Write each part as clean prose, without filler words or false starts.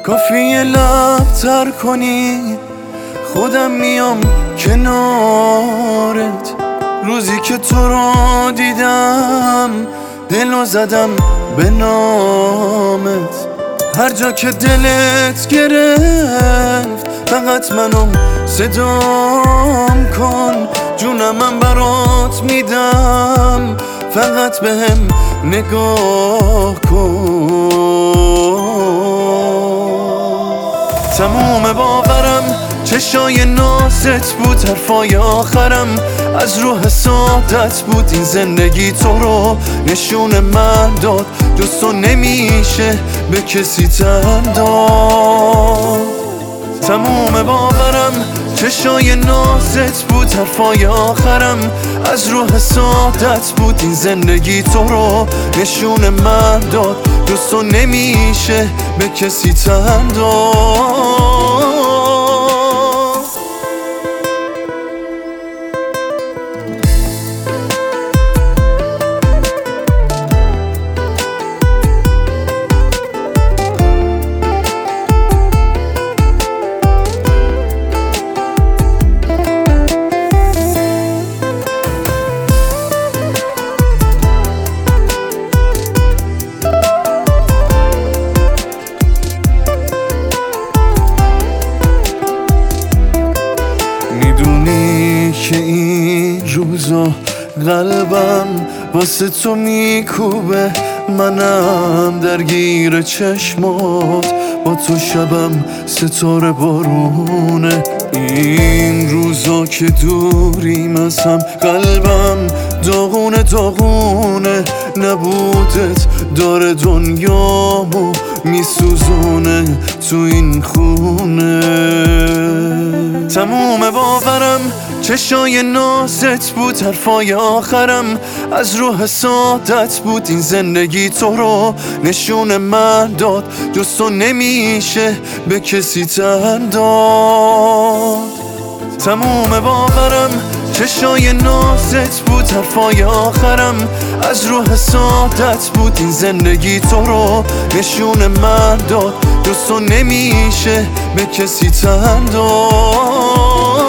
کافیه لب تر کنی خودم میام کنارت. روزی که تو رو دیدم دلو زدم به نامت. هر جا که دلت گرفت فقط منو صدام کن. جونم من برات میدم فقط بهم نگاه کن. تموم باورم چشای نازت بود، حرفای آخرم از روح سادت بود. این زندگی تو رو نشون من داد، جز تو نمیشه به کسی تن داد. تموم باورم چشای نازت بود، حرفای آخرم از روح سادت بود. این زندگی تو رو نشون من داد، جز تو نمیشه به کسی تن داد. میدونی که این روزا قلبم واسه تو میکوبه، منم درگیر چشمات، با تو شبم ستاره بارونه. این روزا که دوریم از هم قلبم داغونه داغونه. نبودت داره دنیامو میسوزونه تو این خونه. تموم باورم چشای نازت بود، حرفای آخرم از روح سادت بود. این زندگی تو رو نشون من داد، جز تو نمیشه به کسی تن داد. تموم باورم چشای نازت بود، حرفای آخرم از روح سادت بود. این زندگی تو رو نشون من داد، جز تو نمیشه به کسی تن داد.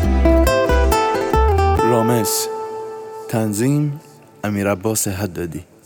رامز، تنظیم امیرعباس حدادی.